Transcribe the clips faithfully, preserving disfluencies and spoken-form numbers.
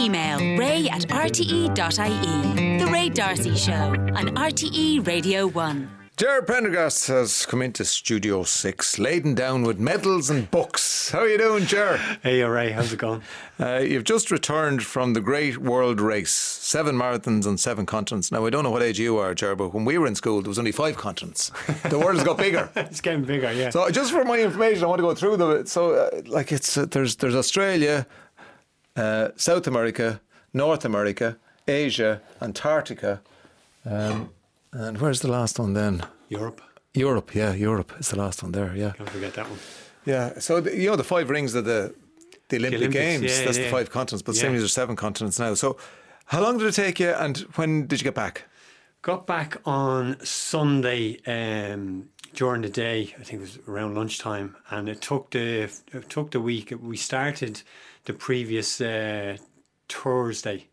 email ray at r t e dot i e. The Ray D'Arcy Show on R T E Radio one. Ger Prendergast has come into Studio six, laden down with medals and books. How are you doing, Ger? Hey, Ray, how's it going? Uh, you've just returned from the Great World Race, seven marathons on seven continents. Now, I don't know what age you are, Ger, but when we were in school, there was only five continents. The world has got bigger. It's getting bigger, yeah. So, just for my information, I want to go through them. So, uh, like, it's uh, there's there's Australia, uh, South America, North America, Asia, Antarctica. Um, And where's the last one then? Europe. Europe, yeah, Europe is the last one there, yeah. Can't forget that one. Yeah, so, the, you know, the five rings of the, the Olympic the Olympics, Games, yeah, that's yeah. the five continents, but Yeah. same as there's seven continents now. So, how long did it take you and when did you get back? Got back on Sunday um, during the day. I think it was around lunchtime, and it took the it took the week. We started the previous uh, Thursday.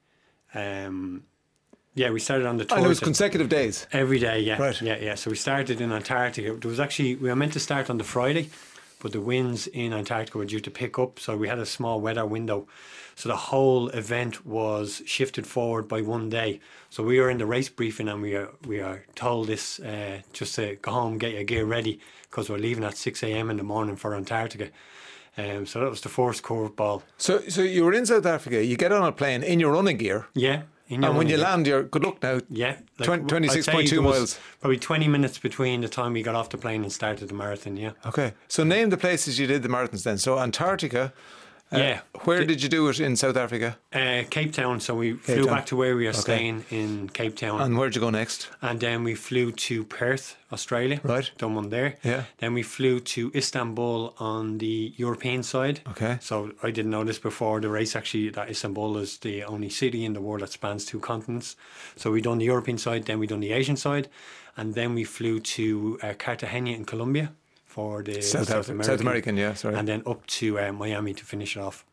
Um, yeah, we started on the Thursday. And it was consecutive days? Every day, yeah. Right. Yeah, yeah. So we started in Antarctica. There was actually, we were meant to start on the Friday, but the winds in Antarctica were due to pick up, so we had a small weather window. So the whole event was shifted forward by one day. So we were in the race briefing and we are, we are told this uh, just to go home, get your gear ready, because we're leaving at six a.m. in the morning for Antarctica. Um, so that was the first curveball. So, so you were in South Africa, you get on a plane in your running gear. Yeah. And when you land, you're good luck now. Yeah, like twenty-six point two miles. Probably twenty minutes between the time we got off the plane and started the marathon. Yeah. Okay, so name the places you did the marathons then. So Antarctica. Uh, yeah. Where the, did you do it in South Africa? Uh, Cape Town. So we Cape flew Town. back to where we were Okay. staying in Cape Town. And where'd you go next? And then we flew to Perth, Australia. Right. Done one there. Yeah. Then we flew to Istanbul on the European side. Okay. So I didn't know this before the race, actually, that Istanbul is the only city in the world that spans two continents. So we done the European side, then we done the Asian side. And then we flew to uh, Cartagena in Colombia for the South, South, Af- American. South American, yeah, sorry. And then up to uh, Miami to finish it off.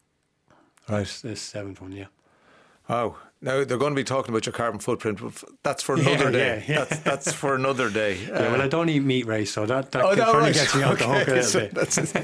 Right. The seventh one, yeah. Wow. Now, they're going to be talking about your carbon footprint, but f- that's for another Yeah, day. yeah, yeah. That's that's for another day. Yeah, well, I don't eat meat, Ray, so that, that oh, kind no, of right. gets me off the hook a Okay, little so bit.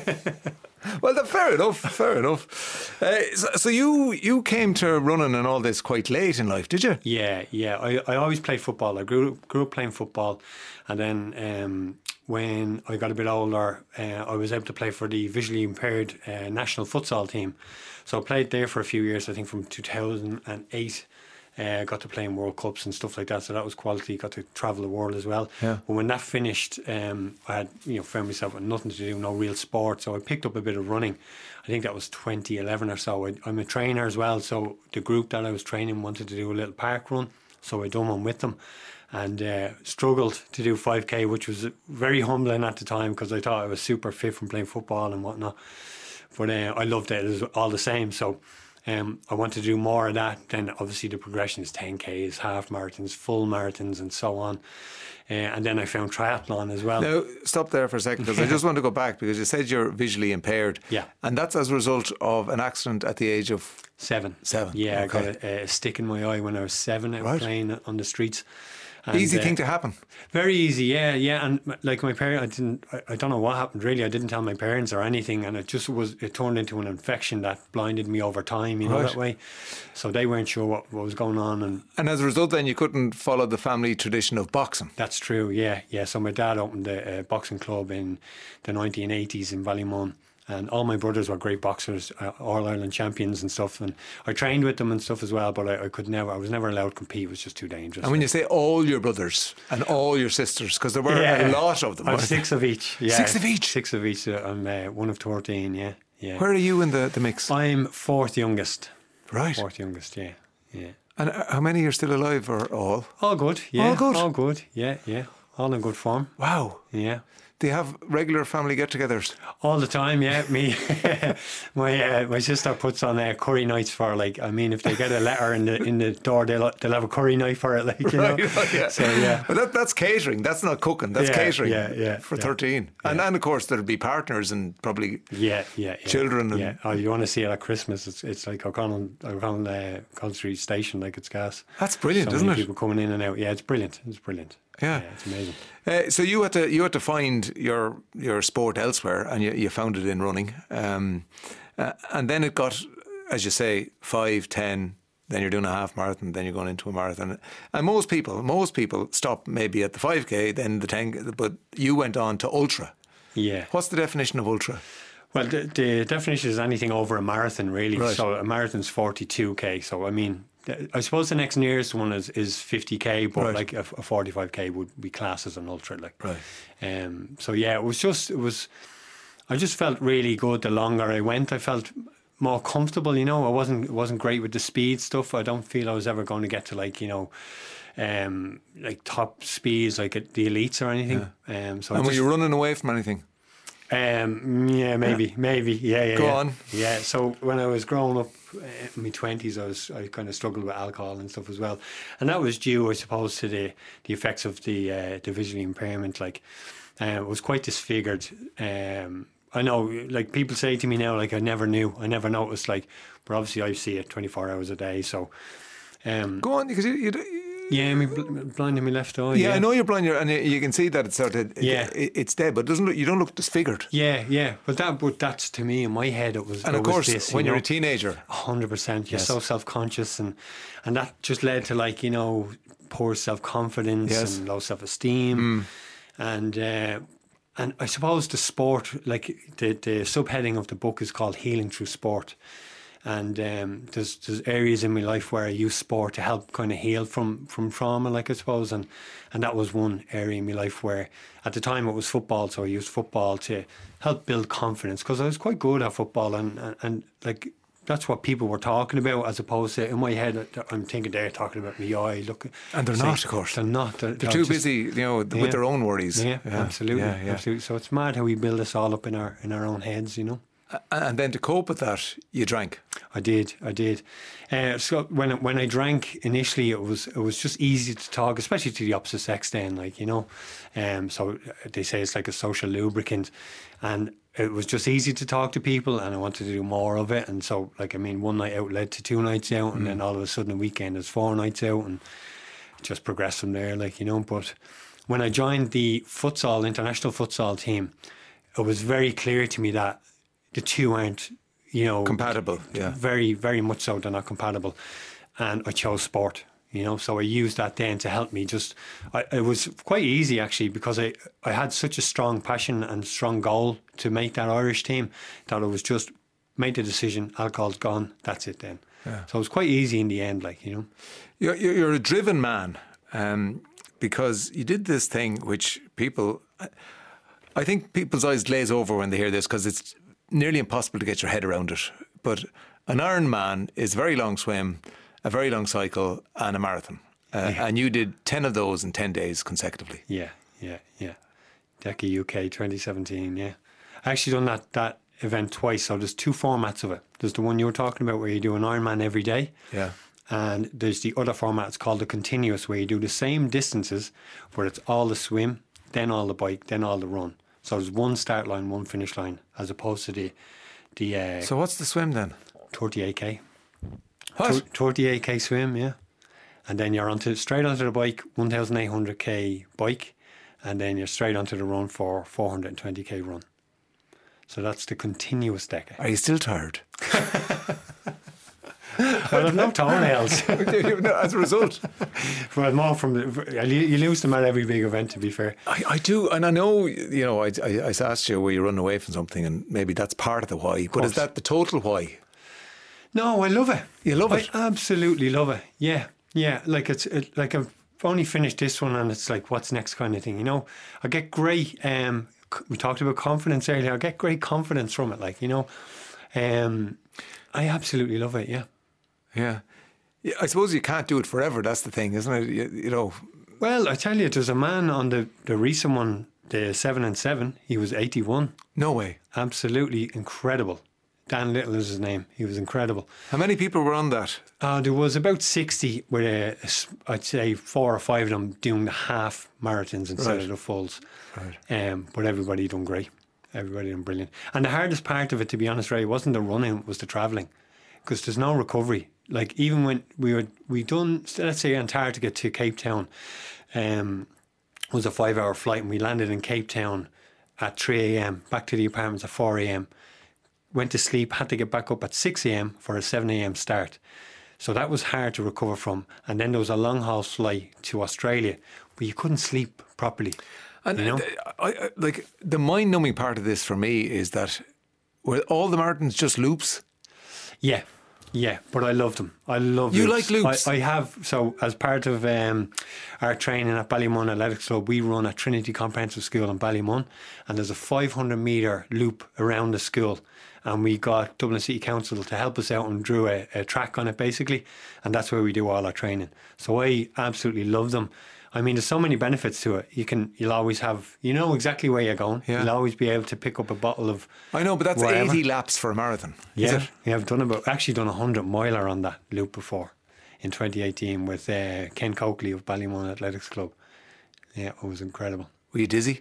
that's well, then, fair enough, fair enough. Uh, so, so you you came to running and all this quite late in life, did you? Yeah, yeah. I, I always played football. I grew, grew up playing football. And then um, when I got a bit older, uh, I was able to play for the visually impaired uh, national futsal team. So I played there for a few years, I think from two thousand eight. I uh, got to play in World Cups and stuff like that, so that was quality. Got to travel the world as well. Yeah. But when that finished, um, I had you know found myself with nothing to do, no real sport. So I picked up a bit of running. I think that was twenty eleven or so. I, I'm a trainer as well, so the group that I was training wanted to do a little park run, so I done one with them, and uh, struggled to do five K, which was very humbling at the time because I thought I was super fit from playing football and whatnot. But uh, I loved it as all the same. So. Um, I want to do more of that. Then obviously the progression is ten Ks, half marathons, full marathons and so on. Uh, and then I found triathlon as well. Now, stop there for a second because I just want to go back because you said you're visually impaired. Yeah. And that's as a result of an accident at the age of... Seven. Seven. Yeah, Okay. I got a, a stick in my eye when I was seven. I was Right. playing on the streets. And, Easy uh, thing to happen. Very easy, yeah, yeah. And m- like my parents, I didn't, I, I don't know what happened really. I didn't tell my parents or anything, and it just was, it turned into an infection that blinded me over time, you know, Right. that way. So they weren't sure what, what was going on, and And as a result, then you couldn't follow the family tradition of boxing. that's true, yeah, yeah. So my dad opened a, a boxing club in the nineteen eighties in Ballymun. And all my brothers were great boxers, uh, All Ireland champions and stuff. And I trained with them and stuff as well, but I, I could never, I was never allowed to compete. It was just too dangerous. And when you say all your brothers and all your sisters, because there were a Yeah. lot of them. I have weren't six of each. Yeah. Six of each? Six of each. Uh, I'm uh, one of thirteen, yeah. yeah. there? Where are you in the, the mix? I'm fourth youngest. Right. Fourth youngest, yeah. Yeah. And uh, how many are still alive or all? All good, yeah. All good? All good, yeah, yeah. All in good form, Wow. yeah. Do you have regular family get-togethers? All the time, yeah. Me, my uh, my sister puts on uh, curry nights for like. I mean, if they get a letter in the in the door, they'll they'll have a curry night for it, like you know. Right, right, yeah. So yeah, But that, that's catering. That's not cooking. That's Yeah, catering yeah, yeah, for yeah. thirteen. And, and of course, there'll be partners and probably... yeah, yeah, yeah. Children and- yeah. Oh, you want to see it at Christmas? It's it's like O'Connell O'Connell uh, Country Station, like it's gas. That's brilliant, so isn't many it? people coming in and out. Yeah, it's brilliant. It's brilliant. Yeah. it's amazing. Uh, so you had to you had to find your your sport elsewhere, and you, you found it in running, um, uh, and then it got as you say, five, ten, then you're doing a half marathon, then you're going into a marathon. And most people, most people stop maybe at the five K, then the ten K, but you went on to ultra. Yeah. What's the definition of ultra? Well, the, the definition is anything over a marathon, really. Right. So a marathon's forty-two K. So, I mean, I suppose the next nearest one is, is fifty K, but Right. like a, a forty-five K would be classed as an ultra. Like, Right. Um, so, yeah, it was just, it was, I just felt really good the longer I went. I felt more comfortable, you know. I wasn't, it wasn't great with the speed stuff. I don't feel I was ever going to get to, like, you know, um, like top speeds, like at the elites or anything. Yeah. Um, so And I were just, you running away from anything? Um, yeah, maybe, maybe, yeah, yeah. Go yeah. on. Yeah. So when I was growing up uh, in my twenties, I was I kind of struggled with alcohol and stuff as well, and that was due, I suppose, to the the effects of the uh, the visual impairment. Like, uh, I was quite disfigured. Um, I know, like people say to me now, like I never knew, I never noticed, like, but obviously I see it twenty-four hours a day. So, um, Go on, because you, you, yeah, me bl- blind in my left eye. yeah, Yeah, I know you're blind, you're, and you, you can see that it's sort of, Yeah. it, it's dead, but it doesn't look, you don't look disfigured. Yeah, yeah, but that, but that's to me in my head. It was, And it of was course, this, when you you're know? a teenager, Hundred percent. You're Yes. so self conscious, and and that just led to, like, you know, poor self confidence Yes. and low self esteem, and uh, and I suppose the sport, like the the subheading of the book is called Healing Through Sport, and um, there's there's areas in my life where I use sport to help kind of heal from from trauma, like I suppose, and and that was one area in my life where at the time it was football, so I used football to help build confidence because I was quite good at football, and and, and like. That's what people were talking about, as opposed to in my head, I'm thinking they're talking about me. Eye, look, And they're see, not, of course. They're not. They're, they're they're too just- busy, you know, Yeah. with their own worries. Yeah, absolutely, yeah, yeah. absolutely. So it's mad how we build this all up in our in our own heads, you know. And then to cope with that, you drank. I did, I did. Uh, so when when I drank initially, it was it was just easy to talk, especially to the opposite sex. Then, like, you know, um, so they say it's like a social lubricant, and it was just easy to talk to people, and I wanted to do more of it. And so, like, I mean, one night out led to two nights out, and then all of a sudden, a weekend is four nights out, and it just progressed from there, like, you know. But when I joined the futsal international futsal team, it was very clear to me that the two aren't, you know, Compatible, yeah. very, very much so. They're not compatible, and I chose sport. You know, so I used that then to help me. Just, I, it was quite easy actually, because I I had such a strong passion and strong goal to make that Irish team that it was just made the decision. Alcohol's gone. That's it then. Yeah. So it was quite easy in the end, like, you know. You're, you're you're a driven man, um, because you did this thing which people, I think people's eyes glaze over when they hear this, because it's nearly impossible to get your head around it. But an Ironman is a very long swim, a very long cycle, and a marathon. Uh, Yeah. And you did ten of those in ten days consecutively. Yeah, yeah, yeah. DECA U K twenty seventeen, yeah. I actually done that, that event twice, so there's two formats of it. There's the one you were talking about where you do an Ironman every day. Yeah. And there's the other format, it's called the continuous, where you do the same distances, where it's all the swim, then all the bike, then all the run. So there's one start line, one finish line, as opposed to the the uh, So what's the swim then? thirty-eight K. What? thirty-eight K swim, yeah. And then you're onto straight onto the bike, eighteen hundred K bike, and then you're straight onto the run for four hundred twenty K run. So that's the continuous DECA. Are you still tired? Well, I've no toenails. As a result. Well, more from the, you lose them at every big event, to be fair. I, I do, and I know, you know, I, I, I asked you where you run away from something, and maybe that's part of the why, but is course. that the total why? No, I love it. You love it? I absolutely love it. Yeah, yeah. Like it's it, like I've only finished this one, and it's like, what's next kind of thing. You know, I get great. Um, c- we talked about confidence earlier. I get great confidence from it. Like, you know, um, I absolutely love it. Yeah. Yeah. Yeah, I suppose you can't do it forever. That's the thing, isn't it? You, you know. Well, I tell you, there's a man on the the recent one, the seven and seven. He was eighty-one. No way. Absolutely incredible. Dan Little is his name. He was incredible. How many people were on that? Uh, there was about sixty, with a, a s- I'd say four or five of them doing the half marathons instead Right. of the fulls. Right. Um, but everybody done great. Everybody done brilliant. And the hardest part of it, to be honest, Ray, wasn't the running, it was the travelling. Because there's no recovery. Like, even when we were, we done, let's say Antarctica to Cape Town, um, was a five hour flight, and we landed in Cape Town at three a.m, back to the apartments at four a.m. went to sleep, had to get back up at six a.m. for a seven a.m. start. So that was hard to recover from. And then there was a long haul flight to Australia, but you couldn't sleep properly. And you know? I, I, like the mind-numbing part of this for me is that were all the marathons just loops? Yeah, yeah, but I love them. I love You loops. like loops? I, I have. So as part of um, our training at Ballymun Athletics Club, we run a Trinity Comprehensive School in Ballymun, and there's a five hundred metre loop around the school. And we got Dublin City Council to help us out and drew a, a track on it, basically. And that's where we do all our training. So I absolutely love them. I mean, there's so many benefits to it. You can, you'll always have, you know exactly where you're going. Yeah. You'll always be able to pick up a bottle of. I know, but that's whatever. eighty laps for a marathon. Yeah, Is it? yeah, I've done about actually done a hundred miler on that loop before in twenty eighteen with uh, Ken Coakley of Ballymun Athletics Club. Yeah, it was incredible. Were you dizzy?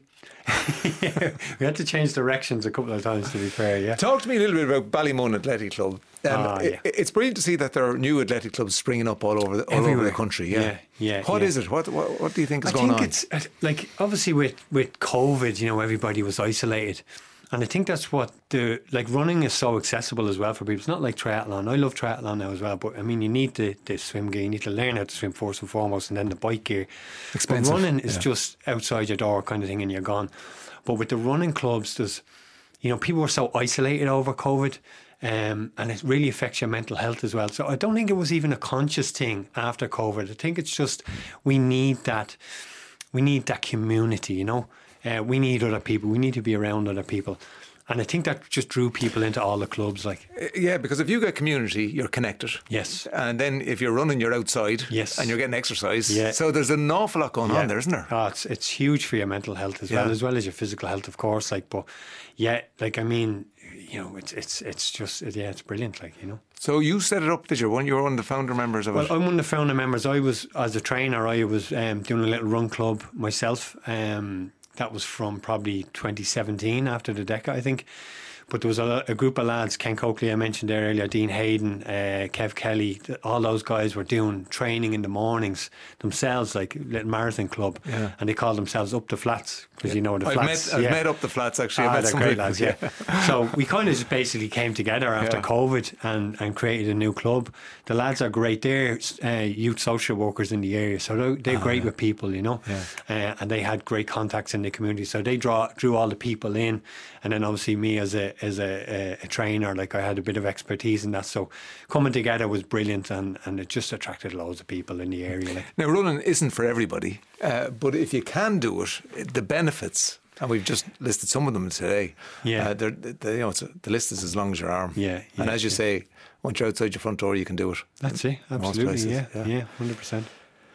Yeah, we had to change directions a couple of times, to be fair. Yeah. Talk to me a little bit about Ballymun Athletic Club. Um, Ah, yeah. it, it's brilliant to see that there are new athletic clubs springing up all over the, all over Everywhere. the country. Yeah, Yeah, yeah, What yeah. is it? What, what What do you think is I going think on? it's uh, like obviously with with COVID, you know, everybody was isolated, and I think that's what the like running is so accessible as well for people. It's not like triathlon. I love triathlon now as well, but I mean, you need the, the swim gear, you need to learn how to swim first and foremost, and then the bike gear. Expensive, But running is yeah. just outside your door kind of thing, and you're gone. But with the running clubs, there's you know people were so isolated over COVID. Um, and it really affects your mental health as well. So I don't think it was even a conscious thing after COVID. I think it's just we need that, we need that community. You know, uh, we need other people. We need to be around other people, and I think that just drew people into all the clubs. Like, Uh, yeah, because if you get community, you're connected. yes, And then if you're running, you're outside. Yes. And you're getting exercise. Yeah. So there's an awful lot going on there, isn't there? Oh, it's it's huge for your mental health as well, Yeah. as well as your physical health, of course. Like, but yeah, like I mean, you know, it's it's it's just yeah, it's brilliant. Like, you know. So you set it up, did you? When you were one of the founder members of Well, it? I'm one of the founder members. I was, as a trainer, I was um, doing a little run club myself. Um, that was from probably twenty seventeen, after the DECA, I think. But there was a, a group of lads, Ken Coakley, I mentioned there earlier, Dean Hayden, uh, Kev Kelly, th- all those guys were doing training in the mornings themselves, like a little marathon club. Yeah. And they called themselves Up the Flats, because you know the I've flats. met, I've yeah. met up the flats, actually. Ah, I've met they're some great people, lads, yeah. So we kind of just basically came together after Yeah. COVID and, and created a new club. The lads are great. They're uh, youth social workers in the area, so they're, they're great with people, you know. Yeah. Uh, and they had great contacts in the community, so they draw drew all the people in. And then obviously me as a as a, a, a trainer, like I had a bit of expertise in that. So coming together was brilliant, and, and it just attracted loads of people in the area. Like. Now, running isn't for everybody, uh, but if you can do it, the benefits, and we've just listed some of them today. Yeah. uh, they're, they you know, it's, the list is as long as your arm. Yeah, and yeah, as you yeah. say, once you're outside your front door, you can do it. That's it, Most absolutely, places, yeah, yeah. yeah, one hundred percent.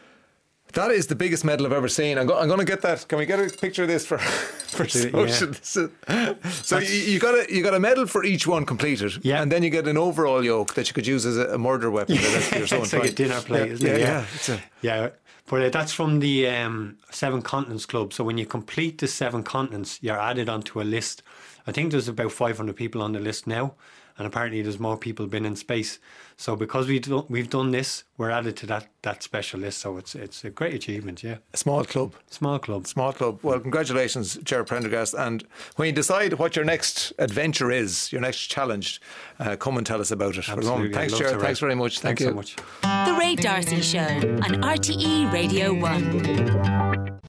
That is the biggest medal I've ever seen. I'm, go- I'm going to get that. Can we get a picture of this for for Do it, social? yeah. This is- So you, you got a you got a medal for each one completed, Yeah. and then you get an overall yoke that you could use as a, a murder weapon. If you're so It's like a inclined. dinner plate, yeah, isn't yeah, it? Yeah, it's a, Yeah, but uh, that's from the um, Seven Continents Club. So when you complete the seven continents, you're added onto a list. I think there's about five hundred people on the list now, and apparently there's more people been in space. So because we've done, we've done this, we're added to that that special list. So it's it's a great achievement. Yeah, a small club. small club. Small club. Well, congratulations, Gerard Prendergast. And when you decide what your next adventure is, your next challenge, uh, come and tell us about it. For the moment, Absolutely. thanks, I'd love Gerard. to, Thanks Ray. very much. Thank Thanks you. so much. The Ray D'Arcy Show on R T E Radio one.